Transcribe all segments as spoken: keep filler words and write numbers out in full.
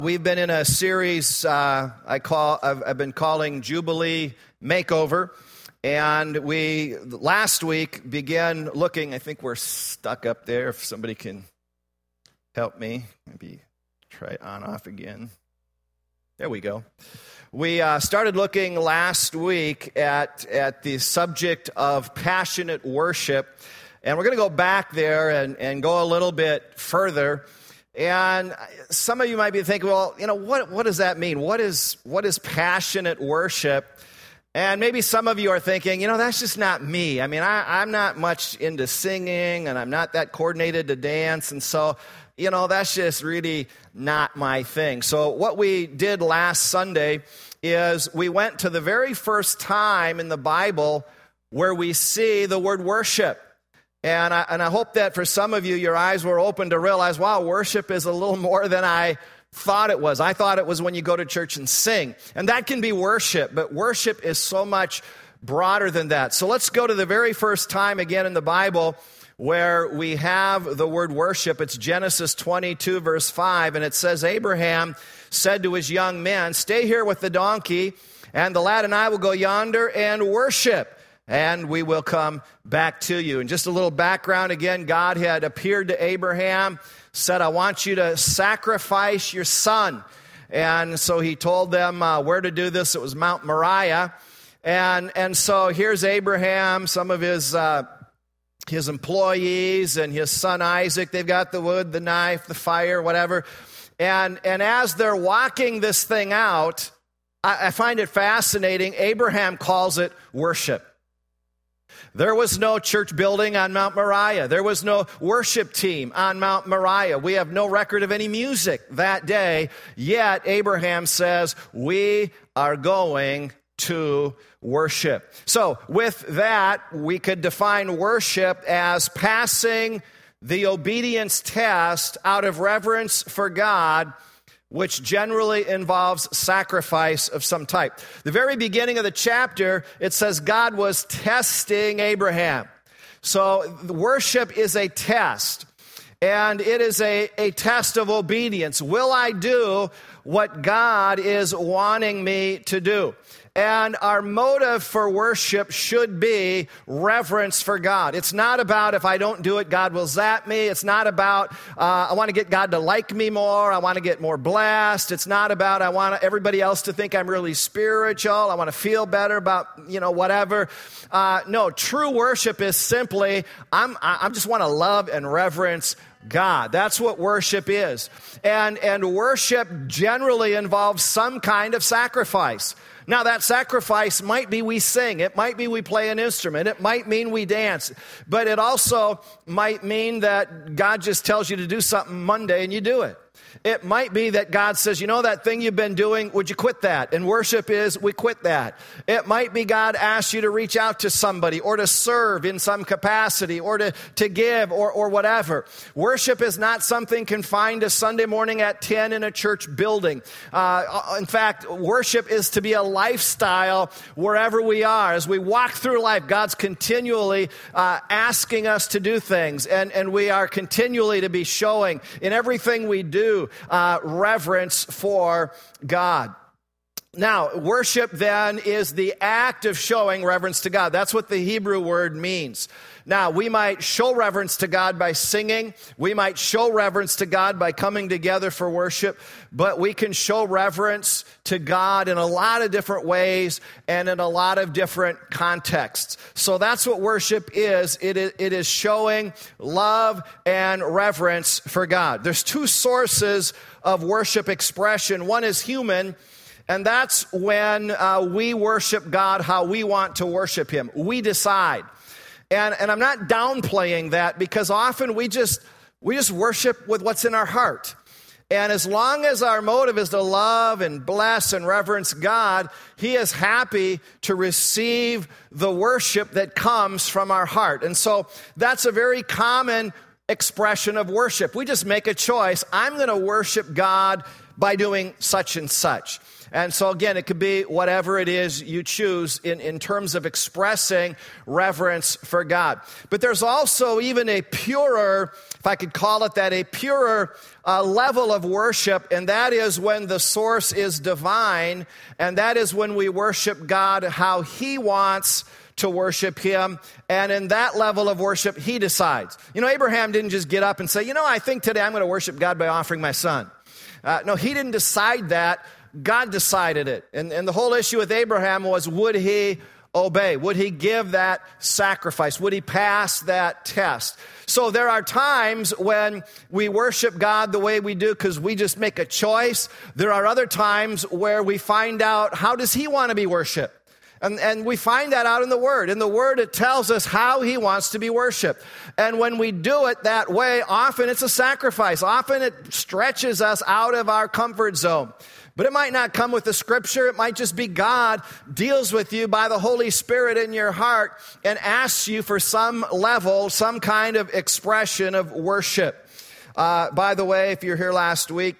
We've been in a series uh, I call I've, I've been calling Jubilee Makeover, and we last week began looking. I think we're stuck up there. If somebody can help me, maybe try it on off again. There we go. We uh, started looking last week at at the subject of passionate worship, and we're going to go back there and, and go a little bit further. And some of you might be thinking, well, you know, what what does that mean? What is what is passionate worship? And maybe some of you are thinking, you know, that's just not me. I mean, I, I'm not much into singing, and I'm not that coordinated to dance, and so, you know, that's just really not my thing. So what we did last Sunday is we went to the very first time in the Bible where we see the word worship. And I, and I hope that for some of you, your eyes were open to realize, wow, worship is a little more than I thought it was. I thought it was when you go to church and sing. And that can be worship, but worship is so much broader than that. So let's go to the very first time again in the Bible where we have the word worship. It's Genesis twenty-two, verse five, and it says, Abraham said to his young men, stay here with the donkey, and the lad and I will go yonder and worship, and we will come back to you. And just a little background again, God had appeared to Abraham, said, I want you to sacrifice your son. And so he told them uh, where to do this. It was Mount Moriah. And and so here's Abraham, some of his uh, his employees and his son Isaac. They've got the wood, the knife, the fire, whatever. And, and as they're walking this thing out, I, I find it fascinating. Abraham calls it worship. There was no church building on Mount Moriah. There was no worship team on Mount Moriah. We have no record of any music that day. Yet Abraham says, we are going to worship. So with that, we could define worship as passing the obedience test out of reverence for God, which generally involves sacrifice of some type. The very beginning of the chapter, it says God was testing Abraham. So worship is a test, and it is a, a test of obedience. Will I do what God is wanting me to do? And our motive for worship should be reverence for God. It's not about if I don't do it, God will zap me. It's not about uh, I want to get God to like me more. I want to get more blessed. It's not about I want everybody else to think I'm really spiritual. I want to feel better about, you know, whatever. Uh, no, true worship is simply I'm I just want to love and reverence God. That's what worship is. And, and worship generally involves some kind of sacrifice. Now, that sacrifice might be we sing. It might be we play an instrument. It might mean we dance. But it also might mean that God just tells you to do something Monday and you do it. It might be that God says, you know that thing you've been doing, would you quit that? And worship is, we quit that. It might be God asks you to reach out to somebody or to serve in some capacity or to, to give or, or whatever. Worship is not something confined to Sunday morning at ten in a church building. Uh, in fact, worship is to be a lifestyle wherever we are. As we walk through life, God's continually uh, asking us to do things, and, and we are continually to be showing in everything we do Uh, reverence for God. Now, worship then is the act of showing reverence to God. That's what the Hebrew word means. Now, we might show reverence to God by singing. We might show reverence to God by coming together for worship. But we can show reverence to God in a lot of different ways and in a lot of different contexts. So that's what worship is. It is, it is showing love and reverence for God. There's two sources of worship expression. One is human, and that's when uh, we worship God how we want to worship Him. We decide. And, and I'm not downplaying that, because often we just we just worship with what's in our heart. And as long as our motive is to love and bless and reverence God, He is happy to receive the worship that comes from our heart. And so that's a very common expression of worship. We just make a choice. I'm going to worship God by doing such and such. And so again, it could be whatever it is you choose in, in terms of expressing reverence for God. But there's also even a purer, if I could call it that, a purer uh, level of worship, and that is when the source is divine, and that is when we worship God how He wants to worship Him, and in that level of worship, He decides. You know, Abraham didn't just get up and say, you know, I think today I'm going to worship God by offering my son. Uh, no, he didn't decide that. God decided it. And, and the whole issue with Abraham was, would he obey? Would he give that sacrifice? Would he pass that test? So there are times when we worship God the way we do because we just make a choice. There are other times where we find out, how does He want to be worshiped? And, and we find that out in the Word. In the Word, it tells us how He wants to be worshiped. And when we do it that way, often it's a sacrifice. Often it stretches us out of our comfort zone. But it might not come with the Scripture. It might just be God deals with you by the Holy Spirit in your heart and asks you for some level, some kind of expression of worship. Uh, by the way, if you're here last week,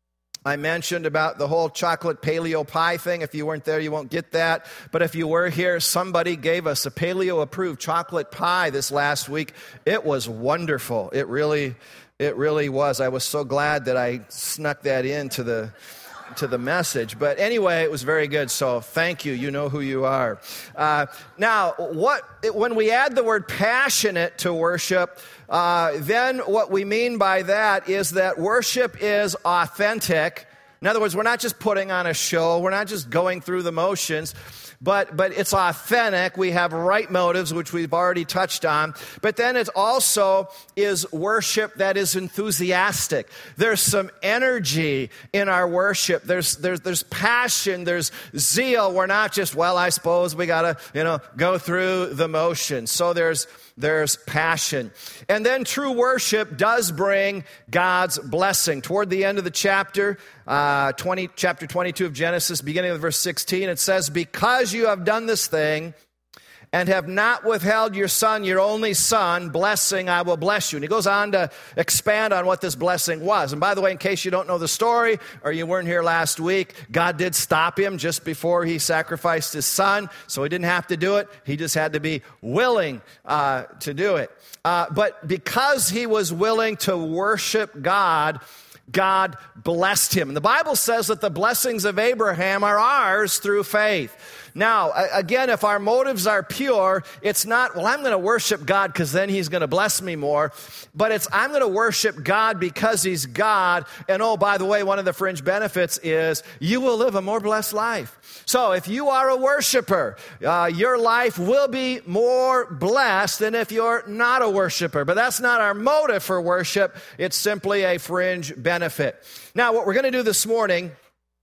I mentioned about the whole chocolate paleo pie thing. If you weren't there, you won't get that. But if you were here, somebody gave us a paleo-approved chocolate pie this last week. It was wonderful. It really, it really was. I was so glad that I snuck that into the to the message. But anyway, it was very good. So thank you. You know who you are. Uh, now, what when we add the word passionate to worship, uh, then what we mean by that is that worship is authentic. In other words, we're not just putting on a show. We're not just going through the motions. But but it's authentic. We have right motives, which we've already touched on. But then it also is worship that is enthusiastic. There's some energy in our worship. There's there's there's passion. There's zeal. We're not just, well, I suppose we gotta you know go through the motions. So there's there's passion. And then true worship does bring God's blessing. Toward the end of the chapter, uh, twenty, chapter twenty-two of Genesis, beginning with verse sixteen, it says, because you have done this thing and have not withheld your son, your only son, blessing, I will bless you. And he goes on to expand on what this blessing was. And by the way, in case you don't know the story or you weren't here last week, God did stop him just before he sacrificed his son. So he didn't have to do it. He just had to be willing uh, to do it. Uh, but because he was willing to worship God, God blessed him. And the Bible says that the blessings of Abraham are ours through faith. Now, again, if our motives are pure, it's not, well, I'm going to worship God because then He's going to bless me more. But it's, I'm going to worship God because He's God. And oh, by the way, one of the fringe benefits is you will live a more blessed life. So if you are a worshiper, uh, your life will be more blessed than if you're not a worshiper. But that's not our motive for worship. It's simply a fringe benefit. Now, what we're going to do this morning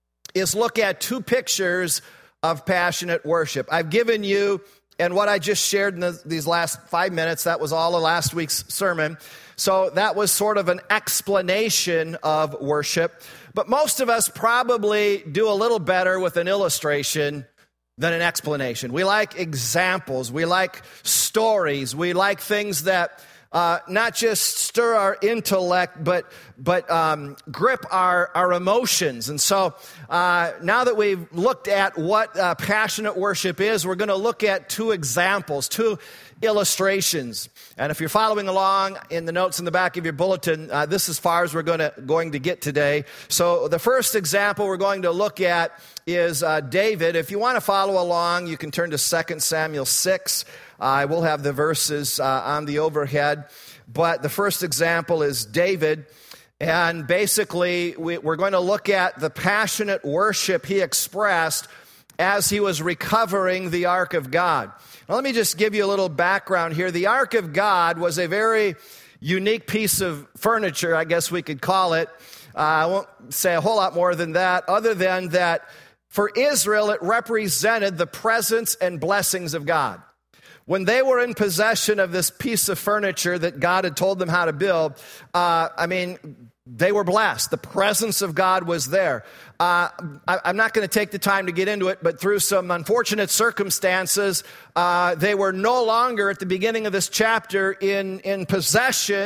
is look at two pictures of passionate worship. I've given you, and what I just shared in the, these last five minutes, that was all of last week's sermon. So that was sort of an explanation of worship. But most of us probably do a little better with an illustration than an explanation. We like examples. We like stories. We like things that Uh, not just stir our intellect, but but um, grip our, our emotions. And so uh, now that we've looked at what uh, passionate worship is, we're going to look at two examples, two illustrations. And if you're following along in the notes in the back of your bulletin, uh, this is as far as we're going to going to get today. So the first example we're going to look at is uh, David. If you want to follow along, you can turn to Second Samuel six. I will have the verses uh, on the overhead. But the first example is David. And basically, we, we're going to look at the passionate worship he expressed as he was recovering the Ark of God. Now, let me just give you a little background here. The Ark of God was a very unique piece of furniture, I guess we could call it. Uh, I won't say a whole lot more than that, other than that for Israel, it represented the presence and blessings of God. When they were in possession of this piece of furniture that God had told them how to build, uh, I mean, they were blessed. The presence of God was there. Uh, I, I'm not going to take the time to get into it, but through some unfortunate circumstances, uh, they were no longer at the beginning of this chapter in, in possession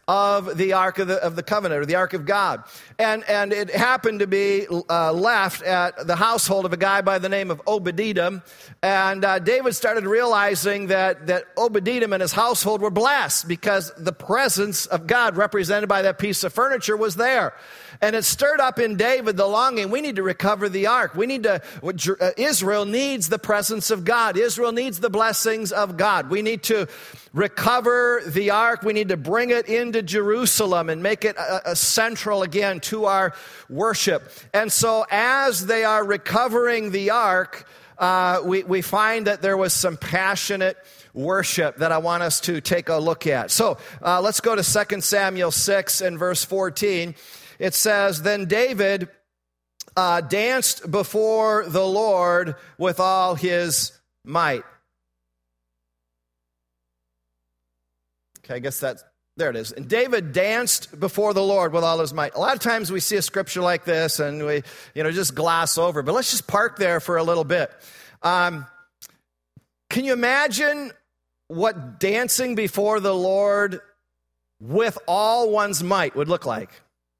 of the Ark of the, of the Covenant, or the Ark of God. And, and it happened to be uh, left at the household of a guy by the name of Obed-Edom. And uh, David started realizing that, that Obed-Edom and his household were blessed because the presence of God represented by that piece of furniture was there. And it stirred up in David the longing. We need to recover the ark. We need to, uh, Israel needs the presence of God. Israel needs the blessings of God. We need to recover the ark. We need to bring it into Jerusalem and make it a, a central again to our worship. And so as they are recovering the ark, uh, we, we find that there was some passionate worship that I want us to take a look at. So uh, let's go to Second Samuel six and verse fourteen. It says, "Then David uh, danced before the Lord with all his might." Okay, I guess that's, there it is. And David danced before the Lord with all his might. A lot of times we see a scripture like this and we, you know, just gloss over. But let's just park there for a little bit. Um, can you imagine what dancing before the Lord with all one's might would look like?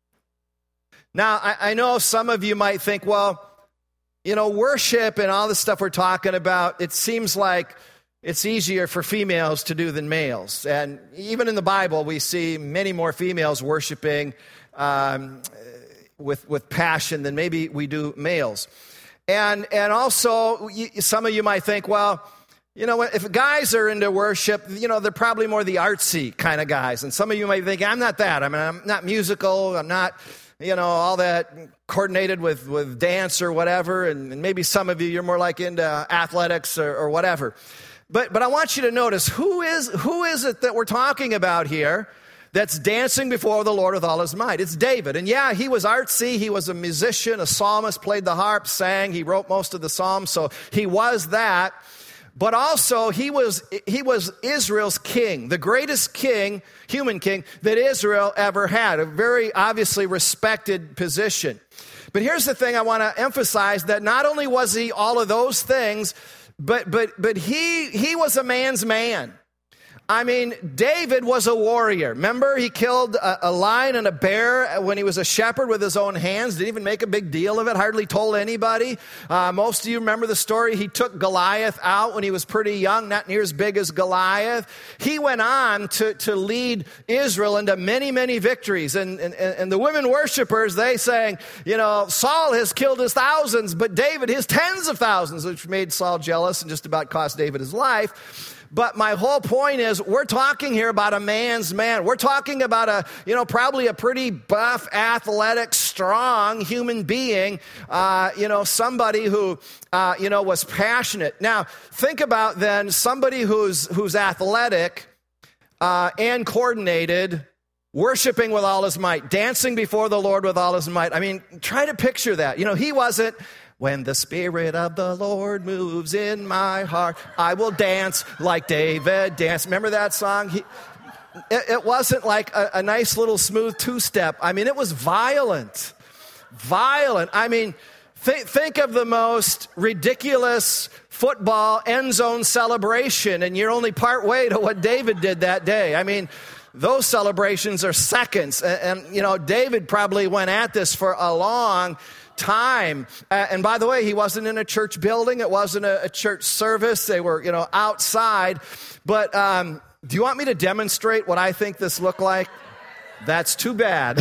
Now, I, I know some of you might think, well, you know, worship and all the stuff we're talking about, it seems like it's easier for females to do than males. And even in the Bible, we see many more females worshiping um, with, with passion than maybe we do males. And, and also, some of you might think, well, you know, if guys are into worship, you know, they're probably more the artsy kind of guys. And some of you might think, I'm not that. I mean, I'm not musical. I'm not, you know, all that coordinated with, with dance or whatever. And, and maybe some of you, you're more like into athletics or, or whatever. But but I want you to notice, who is who is it that we're talking about here that's dancing before the Lord with all his might? It's David. And yeah, he was artsy. He was a musician, a psalmist, played the harp, sang. He wrote most of the Psalms. So he was that. But also, he was he was Israel's king, the greatest king, human king, that Israel ever had, a very obviously respected position. But here's the thing I want to emphasize, that not only was he all of those things, but but but he he was a man's man. I mean, David was a warrior. Remember, he killed a, a lion and a bear when he was a shepherd with his own hands. Didn't even make a big deal of it. Hardly told anybody. Uh, most of you remember the story. He took Goliath out when he was pretty young, not near as big as Goliath. He went on to, to lead Israel into many, many victories. And, and, and the women worshipers, they sang, you know, Saul has killed his thousands, but David his tens of thousands, which made Saul jealous and just about cost David his life. But my whole point is, we're talking here about a man's man. We're talking about a, you know, probably a pretty buff, athletic, strong human being, uh, you know, somebody who, uh, you know, was passionate. Now, think about then somebody who's who's athletic uh, and coordinated, worshiping with all his might, dancing before the Lord with all his might. I mean, try to picture that. You know, he wasn't, when the Spirit of the Lord moves in my heart, I will dance like David danced. Remember that song? He, it, it wasn't like a, a nice little smooth two-step. I mean, it was violent. Violent. I mean, th- think of the most ridiculous football end zone celebration, and you're only part way to what David did that day. I mean, those celebrations are seconds. And, and you know, David probably went at this for a long time. Uh, and by the way, he wasn't in a church building. It wasn't a, a church service. They were, you know, outside. But um, do you want me to demonstrate what I think this looked like? That's too bad.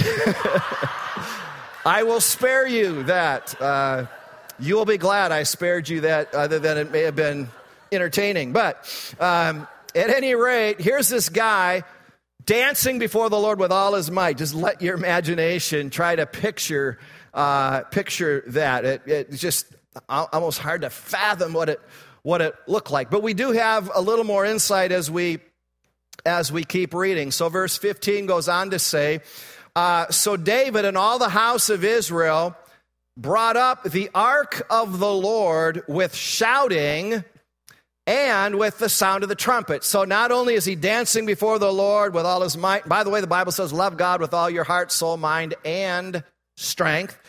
I will spare you that. Uh, you will be glad I spared you that, other than it may have been entertaining. But um, at any rate, here's this guy dancing before the Lord with all his might. Just let your imagination try to picture Uh, picture that. It, it's just almost hard to fathom what it what it looked like. But we do have a little more insight as we as we keep reading. So verse fifteen goes on to say, uh, so David and all the house of Israel brought up the ark of the Lord with shouting and with the sound of the trumpet. So not only is he dancing before the Lord with all his might. By the way, the Bible says, love God with all your heart, soul, mind, and strength.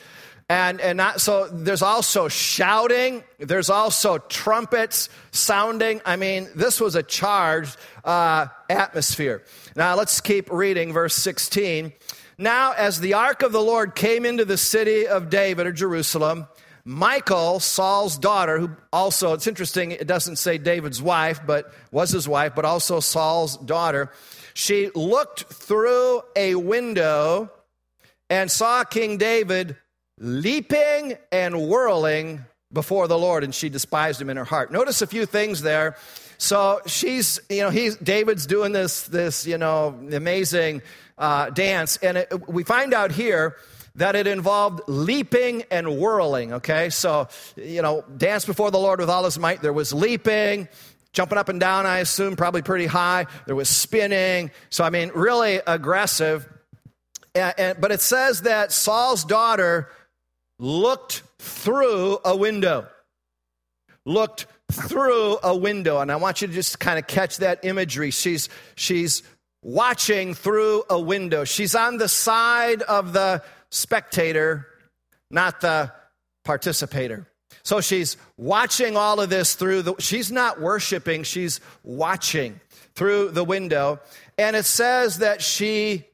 And and not, so there's also shouting. There's also trumpets sounding. I mean, this was a charged uh, atmosphere. Now, let's keep reading verse sixteen. Now, as the ark of the Lord came into the city of David, or Jerusalem, Michal, Saul's daughter, who also, it's interesting, it doesn't say David's wife, but was his wife, but also Saul's daughter, she looked through a window and saw King David leaping and whirling before the Lord, and she despised him in her heart. Notice a few things there. So she's, you know, he's David's doing this, this, you know, amazing uh, dance, and it, we find out here that it involved leaping and whirling. Okay, so you know, dance before the Lord with all his might. There was leaping, jumping up and down. I assume probably pretty high. There was spinning. So I mean, really aggressive. And, and, but it says that Saul's daughter looked through a window. Looked through a window. And I want you to just kind of catch that imagery. She's, she's watching through a window. She's on the side of the spectator, not the participator. So she's watching all of this through the, she's not worshiping, she's watching through the window. And it says that she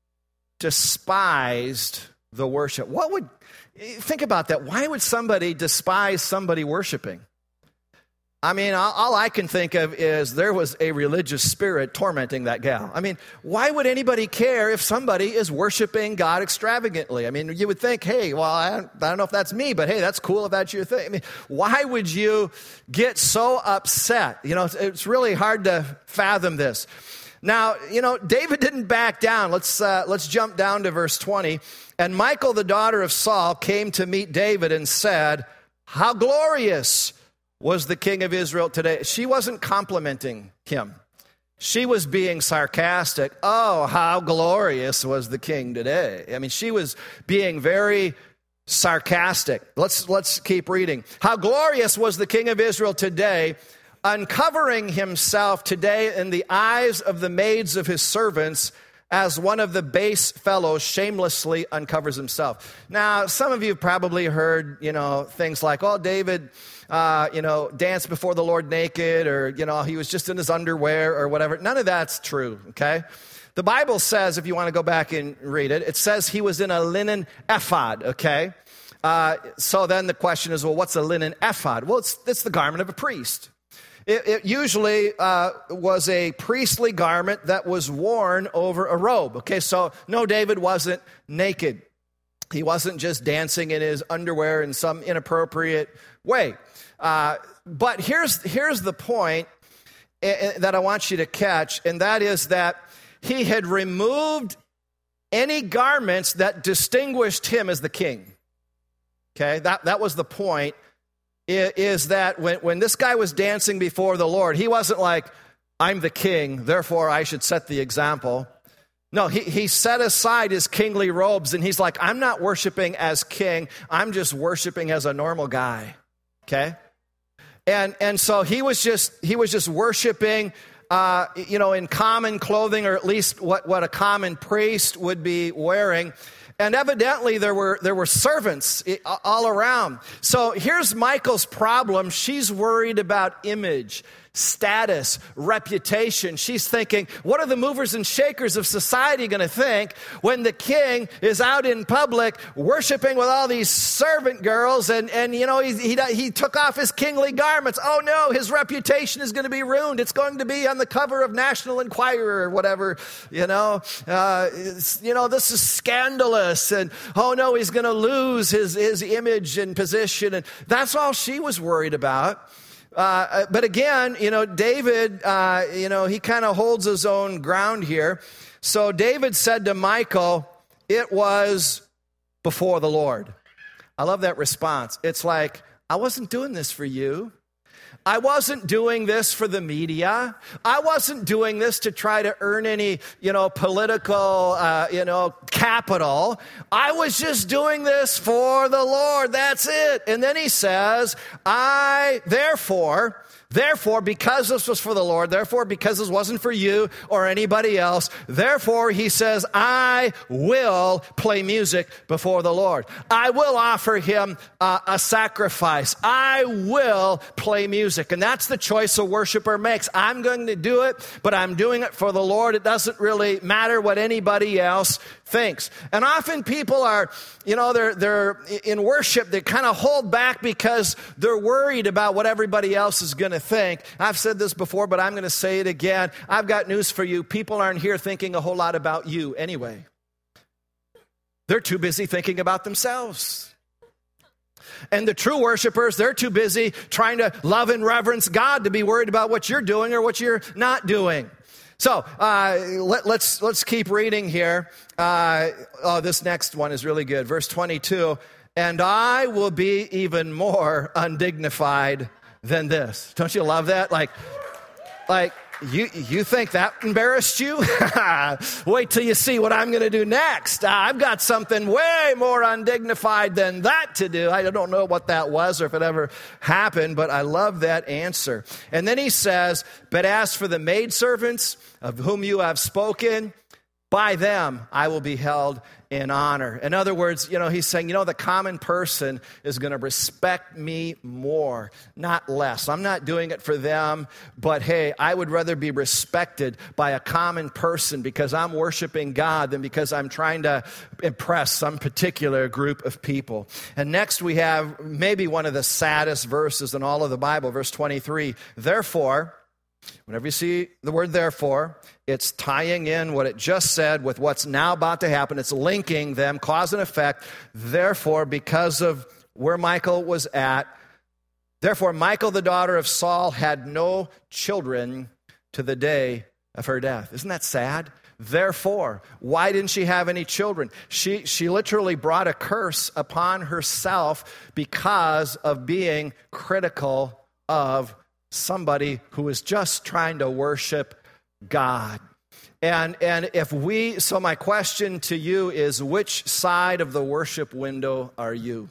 despised the worship. What would, think about that. Why would somebody despise somebody worshiping? I mean, all I can think of is there was a religious spirit tormenting that gal. I mean, why would anybody care if somebody is worshiping God extravagantly? I mean, you would think, hey, well, I don't, I don't know if that's me, but hey, that's cool if that's your thing. I mean, why would you get so upset? You know, it's, it's really hard to fathom this. Now, you know, David didn't back down. Let's uh, let's jump down to verse twenty. And Michal, the daughter of Saul, came to meet David and said, "How glorious was the king of Israel today." She wasn't complimenting him. She was being sarcastic. Oh, how glorious was the king today. I mean, she was being very sarcastic. Let's let's keep reading. How glorious was the king of Israel today, uncovering himself today in the eyes of the maids of his servants, as one of the base fellows shamelessly uncovers himself. Now, some of you have probably heard, you know, things like, oh, David, uh, you know, danced before the Lord naked, or, you know, he was just in his underwear or whatever. None of that's true, okay? The Bible says, if you want to go back and read it, it says he was in a linen ephod, okay? Uh, so then the question is, well, what's a linen ephod? Well, it's, it's the garment of a priest. It, it usually uh, was a priestly garment that was worn over a robe. Okay, so no, David wasn't naked. He wasn't just dancing in his underwear in some inappropriate way. Uh, but here's here's the point that I want you to catch, and that is that he had removed any garments that distinguished him as the king. Okay, that, that was the point. Is that when, when this guy was dancing before the Lord, he wasn't like, I'm the king, therefore I should set the example. No, he, he set aside his kingly robes, and he's like, I'm not worshiping as king, I'm just worshiping as a normal guy, okay? And and so he was just he was just worshiping, uh, you know, in common clothing, or at least what, what a common priest would be wearing. And evidently there were there were servants all around. So here's Michal's problem. She's worried about image, status, reputation. She's thinking, what are the movers and shakers of society going to think when the king is out in public worshiping with all these servant girls, and, and you know, he, he, he took off his kingly garments. Oh no, his reputation is going to be ruined. It's going to be on the cover of National Enquirer or whatever, you know. Uh, you know, this is scandalous, and oh no, he's going to lose his, his image and position. And that's all she was worried about. Uh, but again, you know, David, uh, you know, he kind of holds his own ground here. So David said to Michal, it was before the Lord. I love that response. It's like, I wasn't doing this for you. I wasn't doing this for the media. I wasn't doing this to try to earn any, you know, political, uh, you know, capital. I was just doing this for the Lord. That's it. And then he says, I, therefore... Therefore, because this was for the Lord, therefore, because this wasn't for you or anybody else, therefore, he says, I will play music before the Lord. I will offer him uh, a sacrifice. I will play music. And that's the choice a worshiper makes. I'm going to do it, but I'm doing it for the Lord. It doesn't really matter what anybody else thinks. And often people are, you know, they're, they're in worship, they kind of hold back because they're worried about what everybody else is going to think. I've said this before, but I'm going to say it again. I've got news for you. People aren't here thinking a whole lot about you anyway. They're too busy thinking about themselves. And the true worshipers, they're too busy trying to love and reverence God to be worried about what you're doing or what you're not doing. So uh, let, let's let's keep reading here. Uh, oh, this next one is really good. Verse twenty-two, and I will be even more undignified than this. Don't you love that? Like, like you you think that embarrassed you? Wait till you see what I'm going to do next. Uh, I've got something way more undignified than that to do. I don't know what that was or if it ever happened, but I love that answer. And then he says, but as for the maidservants of whom you have spoken, by them I will be held in honor. In other words, you know, he's saying, you know, the common person is going to respect me more, not less. I'm not doing it for them, but hey, I would rather be respected by a common person because I'm worshiping God than because I'm trying to impress some particular group of people. And next we have maybe one of the saddest verses in all of the Bible, verse twenty-three. Therefore, whenever you see the word therefore, it's tying in what it just said with what's now about to happen. It's linking them, cause and effect. Therefore, because of where Michal was at, therefore Michal, the daughter of Saul, had no children to the day of her death. Isn't that sad? Therefore, why didn't she have any children? She, she literally brought a curse upon herself because of being critical of somebody who is just trying to worship God. And and if we, so my question to you is, which side of the worship window are you?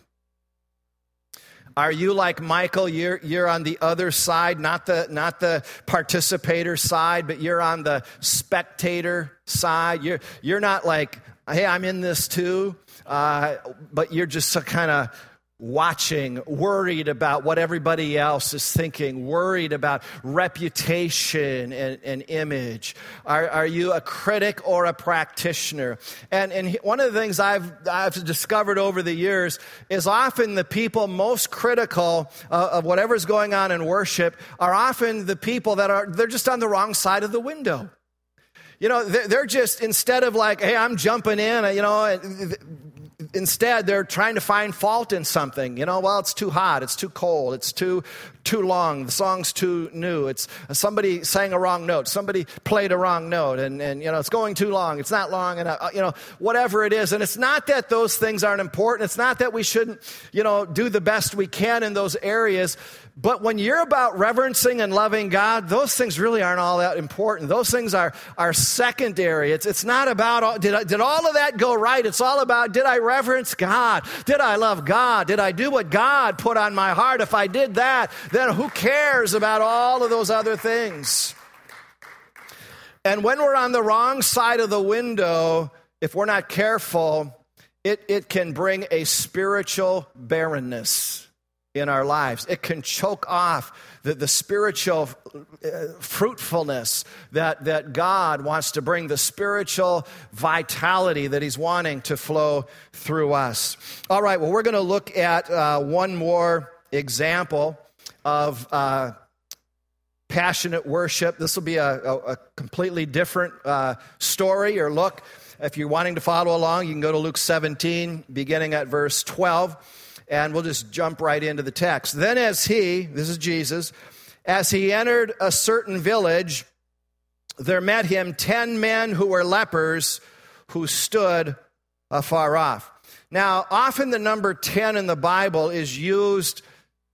Are you like Michal? You're you're on the other side, not the not the participator side, but you're on the spectator side. You're you're not like, hey, I'm in this too, uh, but you're just kind of watching, worried about what everybody else is thinking, worried about reputation and, and image. Are, are you a critic or a practitioner? And, and one of the things I've, I've discovered over the years is often the people most critical uh, of whatever's going on in worship are often the people that are, they're just on the wrong side of the window. You know, they're just, instead of like, hey, I'm jumping in, you know, instead they're trying to find fault in something. You know, well, it's too hot, it's too cold, it's too too long, the song's too new, it's somebody sang a wrong note, somebody played a wrong note, and, and you know, it's going too long, it's not long enough, you know, whatever it is. And it's not that those things aren't important, it's not that we shouldn't, you know, do the best we can in those areas, but when you're about reverencing and loving God, those things really aren't all that important. Those things are, are secondary. It's, it's not about, all, did, I, did all of that go right? It's all about, did I reverence God? Did I love God? Did I do what God put on my heart? If I did that, then who cares about all of those other things? And when we're on the wrong side of the window, if we're not careful, it, it can bring a spiritual barrenness in our lives. It can choke off the, the spiritual uh, fruitfulness that, that God wants to bring, the spiritual vitality that he's wanting to flow through us. All right, well, we're going to look at uh, one more example of uh, passionate worship. This will be a, a, a completely different uh, story or look. If you're wanting to follow along, you can go to Luke seventeen, beginning at verse twelve. And we'll just jump right into the text. Then as he, this is Jesus, as he entered a certain village, there met him ten men who were lepers who stood afar off. Now, often the number ten in the Bible is used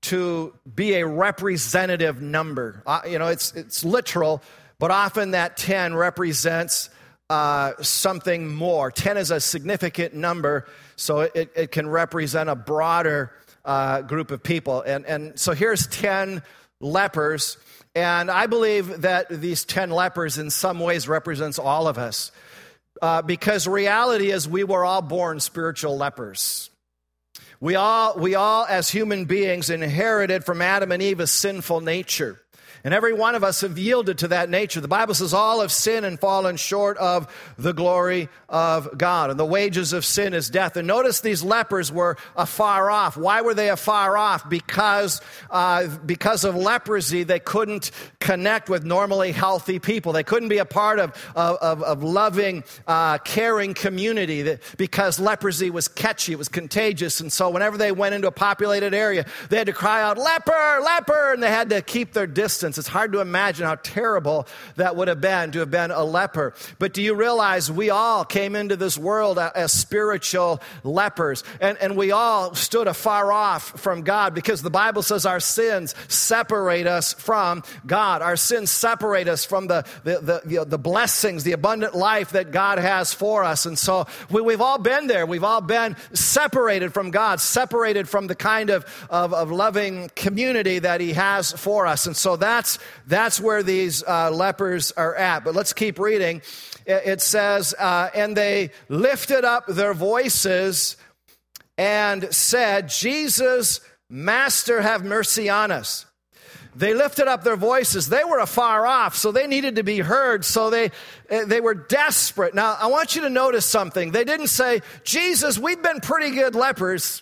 to be a representative number. Uh, you know, it's it's literal, but often that ten represents uh, something more. ten is a significant number, so it, it can represent a broader uh, group of people. And, and so here's ten lepers, and I believe that these ten lepers in some ways represents all of us. Uh, because reality is we were all born spiritual lepers. We all, we all, as human beings, inherited from Adam and Eve a sinful nature. And every one of us have yielded to that nature. The Bible says all have sinned and fallen short of the glory of God. And the wages of sin is death. And notice these lepers were afar off. Why were they afar off? Because, uh, because of leprosy, they couldn't connect with normally healthy people. They couldn't be a part of, of, of loving, uh, caring community that, because leprosy was catchy, it was contagious. And so whenever they went into a populated area, they had to cry out, leper, leper, and they had to keep their distance. It's hard to imagine how terrible that would have been to have been a leper. But do you realize we all came into this world as spiritual lepers, and, and we all stood afar off from God because the Bible says our sins separate us from God. Our sins separate us from the, the, the, you know, the blessings, the abundant life that God has for us. And so we, we've all been there. We've all been separated from God, separated from the kind of, of, of loving community that He has for us. And so that's That's where these uh, lepers are at. But let's keep reading. It says, uh, and they lifted up their voices and said, Jesus, Master, have mercy on us. They lifted up their voices. They were afar off, so they needed to be heard. So they they were desperate. Now, I want you to notice something. They didn't say, Jesus, we've been pretty good lepers.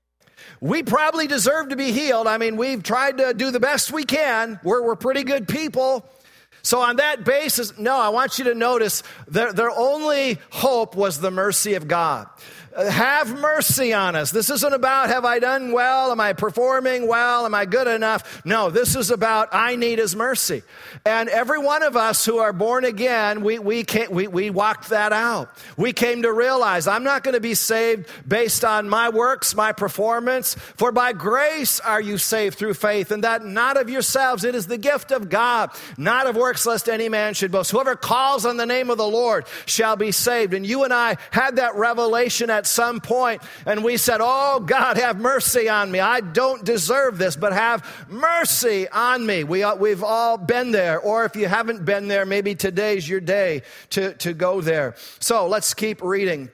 We probably deserve to be healed. I mean, we've tried to do the best we can. We're, we're pretty good people. So on that basis, no, I want you to notice their, their only hope was the mercy of God. Have mercy on us. This isn't about, have I done well? Am I performing well? Am I good enough? No, this is about, I need His mercy. And every one of us who are born again, we we came, we, we walked that out. We came to realize, I'm not going to be saved based on my works, my performance. For by grace are you saved through faith, and that not of yourselves. It is the gift of God, not of works, lest any man should boast. Whoever calls on the name of the Lord shall be saved. And you and I had that revelation at some point, and we said, oh, God, have mercy on me. I don't deserve this, but have mercy on me. We, we've all been there, or if you haven't been there, maybe today's your day to, to go there. So let's keep reading.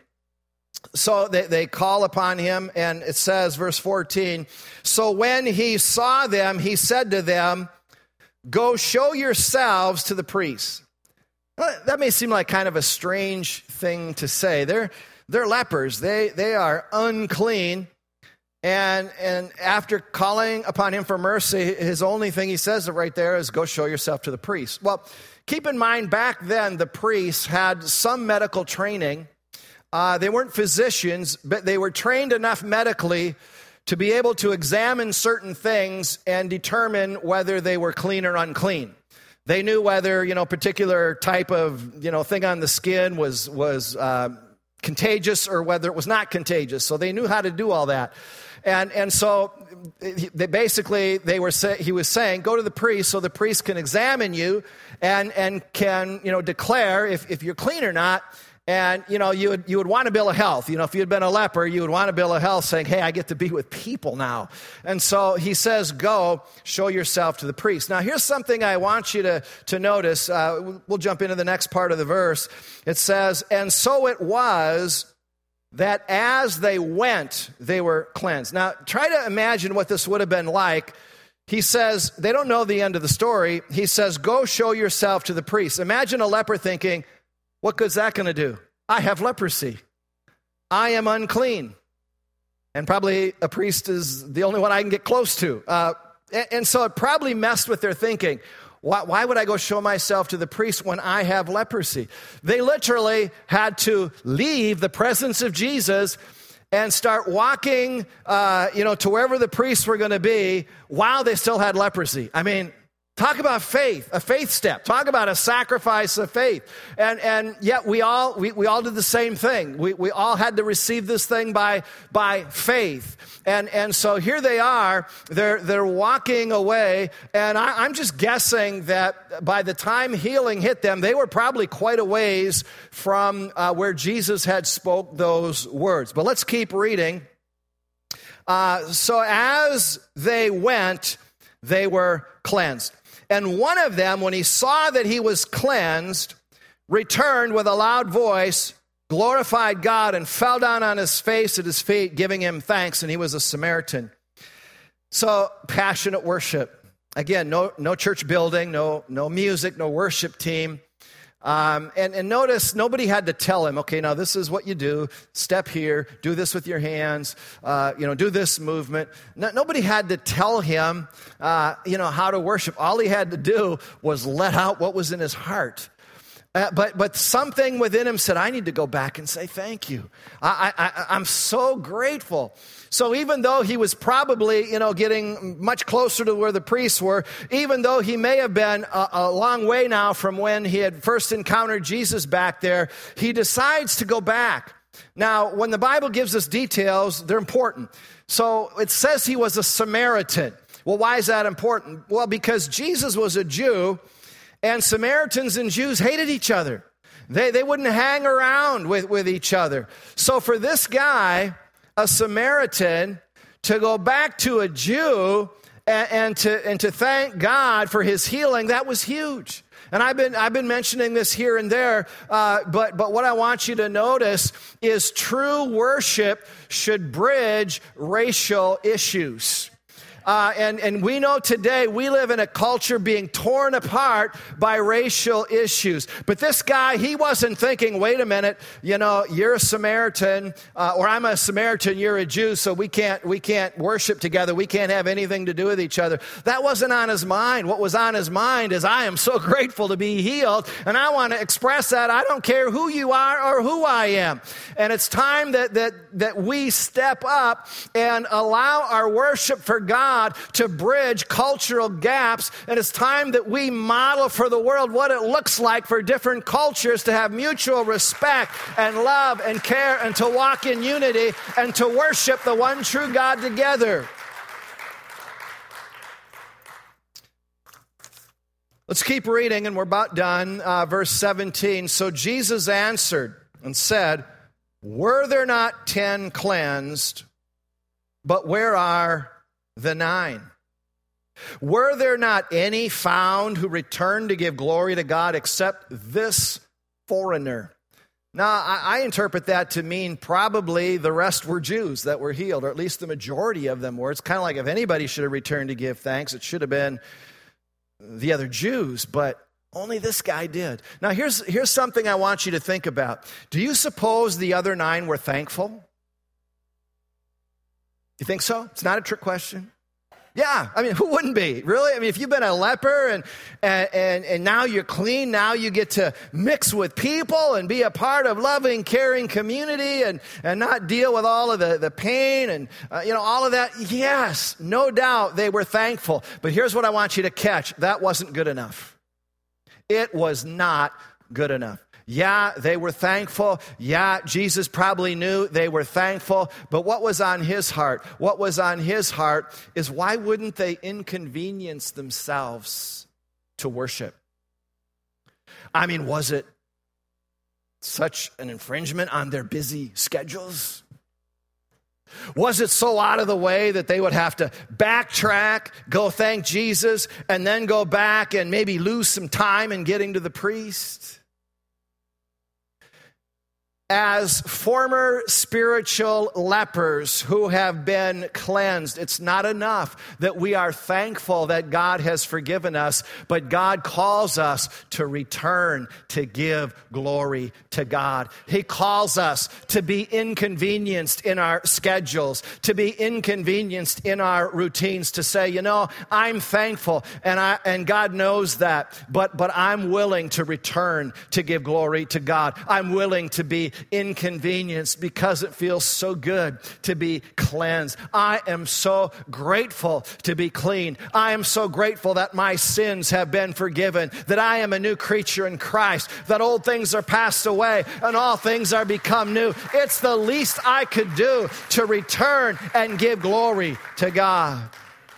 So they, they call upon Him, and it says, verse fourteen, so when He saw them, He said to them, go show yourselves to the priests. Well, that may seem like kind of a strange thing to say. They're They're lepers. They they are unclean. And and after calling upon Him for mercy, His only thing He says right there is, go show yourself to the priest. Well, keep in mind, back then, the priests had some medical training. Uh, they weren't physicians, but they were trained enough medically to be able to examine certain things and determine whether they were clean or unclean. They knew whether, you know, particular type of, you know, thing on the skin was was uh, contagious or whether it was not contagious. So they knew how to do all that. And and so they basically, they were say, he was saying, go to the priest so the priest can examine you and and can, you know, declare if, if you're clean or not. And, you know, you would you would want a bill of health. You know, if you had been a leper, you would want a bill of health saying, hey, I get to be with people now. And so he says, go, show yourself to the priest. Now, here's something I want you to, to notice. Uh, we'll jump into the next part of the verse. It says, and so it was that as they went, they were cleansed. Now, try to imagine what this would have been like. He says, they don't know the end of the story. He says, go show yourself to the priest. Imagine a leper thinking, what good's that going to do? I have leprosy. I am unclean. And probably a priest is the only one I can get close to. Uh, and, and so it probably messed with their thinking. Why, why would I go show myself to the priest when I have leprosy? They literally had to leave the presence of Jesus and start walking, uh, you know, to wherever the priests were going to be while they still had leprosy. I mean, Talk about faith, a faith step. Talk about a sacrifice of faith. And and yet we all we, we all did the same thing. We we all had to receive this thing by by faith. And and so here they are, they're they're walking away, and I, I'm just guessing that by the time healing hit them, they were probably quite a ways from uh, where Jesus had spoke those words. But let's keep reading. Uh, so as they went, they were cleansed. And one of them, when he saw that he was cleansed, returned with a loud voice, glorified God, and fell down on his face at his feet, giving him thanks, and he was a Samaritan. So, passionate worship. Again, no no church building, no no music, no worship team. Um, and, and notice, nobody had to tell him, okay, now this is what you do. Step here, do this with your hands, uh, you know, do this movement. No, nobody had to tell him, uh, you know, how to worship. All he had to do was let out what was in his heart. Uh, but but something within him said, I need to go back and say thank you. I, I, I'm so grateful. So even though he was probably, you know, getting much closer to where the priests were, even though he may have been a, a long way now from when he had first encountered Jesus back there, he decides to go back. Now, when the Bible gives us details, they're important. So it says he was a Samaritan. Well, why is that important? Well, because Jesus was a Jew, and Samaritans and Jews hated each other. They, they wouldn't hang around with, with each other. So for this guy, a Samaritan, to go back to a Jew and, and to and to thank God for his healing, that was huge. And I've been I've been mentioning this here and there, uh, but but what I want you to notice is true worship should bridge racial issues. Uh, and, and we know today we live in a culture being torn apart by racial issues. But this guy, he wasn't thinking, wait a minute, you know, you're a Samaritan, uh, or I'm a Samaritan, you're a Jew, so we can't we can't worship together. We can't have anything to do with each other. That wasn't on his mind. What was on his mind is, I am so grateful to be healed, and I want to express that. I don't care who you are or who I am. And it's time that that that we step up and allow our worship for God to bridge cultural gaps, and it's time that we model for the world what it looks like for different cultures to have mutual respect and love and care, and to walk in unity and to worship the one true God together. Let's keep reading, and we're about done. Uh, verse seventeen. So Jesus answered and said, were there not ten cleansed? But where are the nine? Were there not any found who returned to give glory to God except this foreigner? Now, I, I interpret that to mean probably the rest were Jews that were healed, or at least the majority of them were. It's kind of like if anybody should have returned to give thanks, it should have been the other Jews, but only this guy did. Now, here's, here's something I want you to think about. Do you suppose the other nine were thankful? You think so? It's not a trick question. Yeah, I mean, who wouldn't be? Really? I mean, if you've been a leper and, and and and now you're clean, now you get to mix with people and be a part of loving, caring community and, and not deal with all of the, the pain and, uh, you know, all of that. Yes, no doubt they were thankful. But here's what I want you to catch. That wasn't good enough. It was not good enough. Yeah, they were thankful. Yeah, Jesus probably knew they were thankful. But what was on his heart? What was on his heart is, why wouldn't they inconvenience themselves to worship? I mean, was it such an infringement on their busy schedules? Was it so out of the way that they would have to backtrack, go thank Jesus, and then go back and maybe lose some time in getting to the priest? As former spiritual lepers who have been cleansed, it's not enough that we are thankful that God has forgiven us, but God calls us to return to give glory to God. He calls us to be inconvenienced in our schedules, to be inconvenienced in our routines, to say, you know, I'm thankful, and I and God knows that, but but I'm willing to return to give glory to God. I'm willing to be inconvenienced because it feels so good to be cleansed. I am so grateful to be clean. I am so grateful that my sins have been forgiven, that I am a new creature in Christ, that old things are passed away and all things are become new. It's the least I could do to return and give glory to God.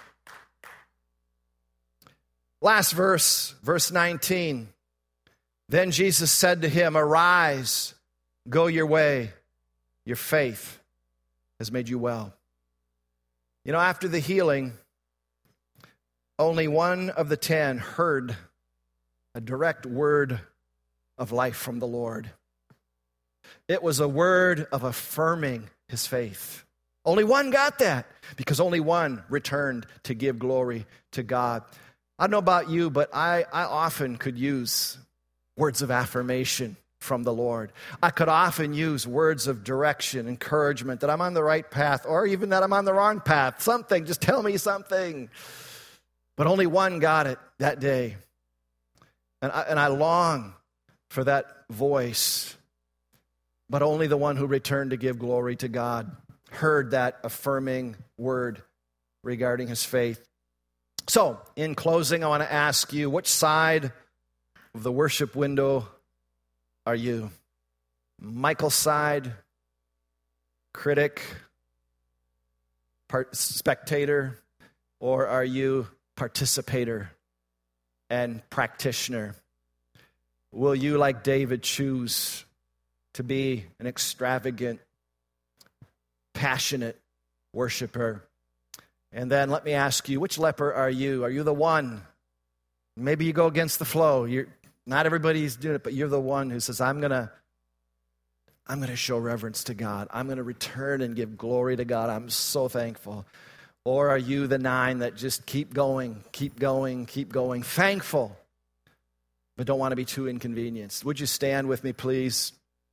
Last verse, verse nineteen. Then Jesus said to him, "Arise, go your way. Your faith has made you well." You know, after the healing, only one of the ten heard a direct word of life from the Lord. It was a word of affirming his faith. Only one got that, because only one returned to give glory to God. I don't know about you, but I, I often could use words of affirmation from the Lord. I could often use words of direction, encouragement, that I'm on the right path, or even that I'm on the wrong path. Something, just tell me something. But only one got it that day. And I, and I long for that voice. But only the one who returned to give glory to God heard that affirming word regarding his faith. So, in closing, I want to ask you, which side of the worship window are you? Michael's side, critic, part, spectator, or are you participator and practitioner? Will you, like David, choose to be an extravagant, passionate worshiper? And then let me ask you, which leper are you? Are you the one? Maybe you go against the flow. You're, not everybody's doing it, but you're the one who says, I'm going to I'm going to show reverence to God. I'm going to return and give glory to God. I'm so thankful. Or are you the nine that just keep going, keep going, keep going, thankful, but don't want to be too inconvenienced? Would you stand with me, please?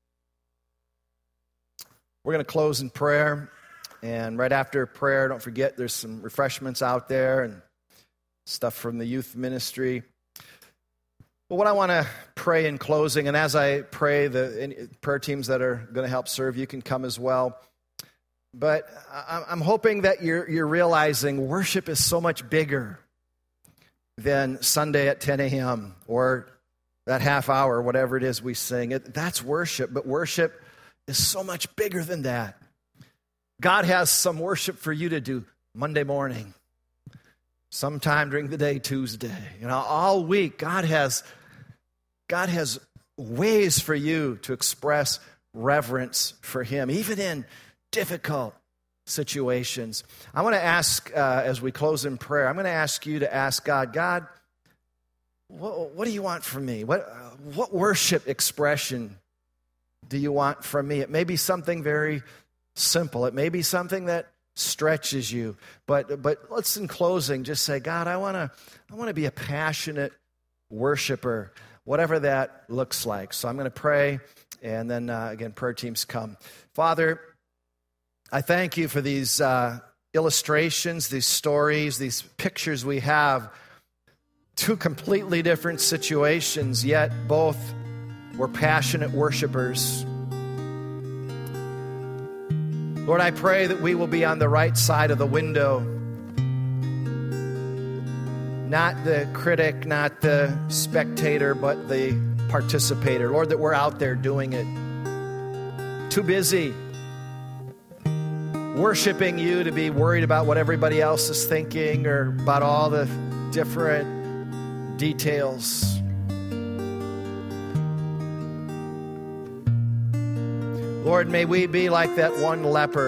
We're going to close in prayer. And right after prayer, don't forget there's some refreshments out there and stuff from the youth ministry. But what I want to pray in closing, and as I pray, the prayer teams that are going to help serve, you can come as well. But I'm hoping that you're, you're realizing worship is so much bigger than Sunday at ten a.m. or that half hour, whatever it is we sing. It, that's worship, but worship is so much bigger than that. God has some worship for you to do Monday morning, sometime during the day, Tuesday. You know, all week, God has, God has ways for you to express reverence for Him, even in difficult situations. I want to ask, uh, as we close in prayer, I'm going to ask you to ask God, God, what, what do you want from me? What, uh, what worship expression do you want from me? It may be something very simple. It may be something that stretches you. But but let's, in closing, just say, God, I want to I want to be a passionate worshiper, whatever that looks like. So I'm going to pray, and then, uh, again, prayer teams come. Father, I thank you for these uh, illustrations, these stories, these pictures we have. Two completely different situations, yet both were passionate worshipers. Lord, I pray that we will be on the right side of the window. Not the critic, not the spectator, but the participator. Lord, that we're out there doing it. Too busy worshiping you to be worried about what everybody else is thinking or about all the different details. Lord, may we be like that one leper,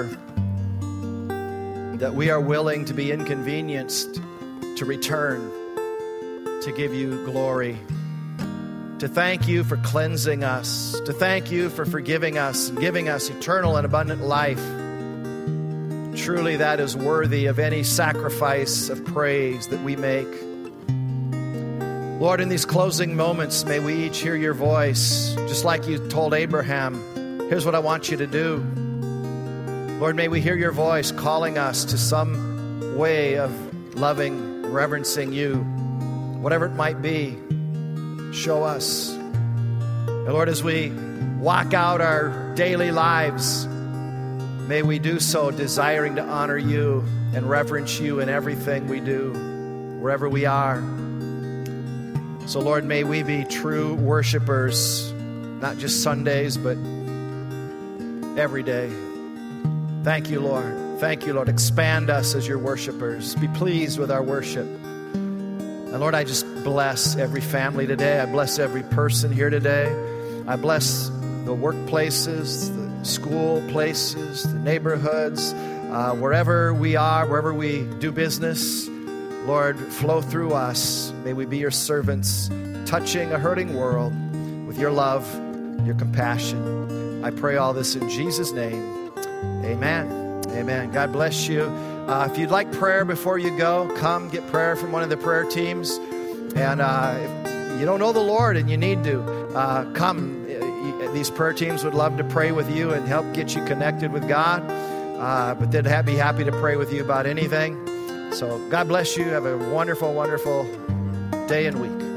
that we are willing to be inconvenienced to return, to give you glory, to thank you for cleansing us, to thank you for forgiving us and giving us eternal and abundant life. Truly, that is worthy of any sacrifice of praise that we make. Lord, in these closing moments, may we each hear your voice, just like you told Abraham, here's what I want you to do. Lord, may we hear your voice calling us to some way of loving, reverencing you. Whatever it might be, show us. And Lord, as we walk out our daily lives, may we do so desiring to honor you and reverence you in everything we do, wherever we are. So Lord, may we be true worshipers, not just Sundays, but every day. Thank you, Lord. Thank you, Lord. Expand us as your worshipers. Be pleased with our worship. And Lord, I just bless every family today. I bless every person here today. I bless the workplaces, the school places, the neighborhoods, uh, wherever we are, wherever we do business. Lord, flow through us. May we be your servants, touching a hurting world with your love, your compassion. I pray all this in Jesus' name. Amen. Amen. God bless you. Uh, if you'd like prayer before you go, come get prayer from one of the prayer teams. And uh, if you don't know the Lord and you need to, uh, come. These prayer teams would love to pray with you and help get you connected with God. Uh, but they'd be happy to pray with you about anything. So God bless you. Have a wonderful, wonderful day and week.